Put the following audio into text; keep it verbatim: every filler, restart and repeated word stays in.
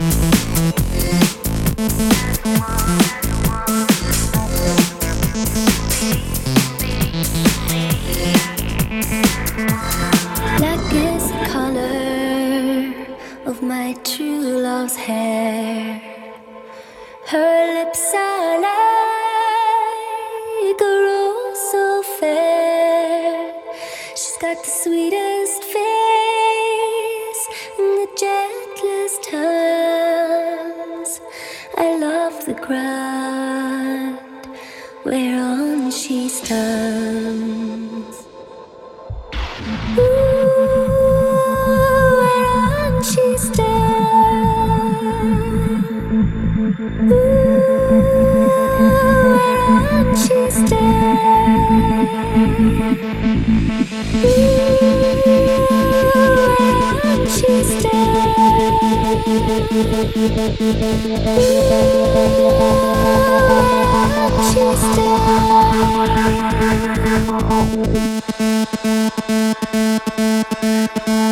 Black is the color of my true love's hair. Her lips are like a rose so fair. She's got the sweetest face and the gentlest hands. I love the ground whereon she stands. Ooh, whereon she stands. Ooh, whereon she stands. Ooh, whereon she stands. Ooh, whereon she stands.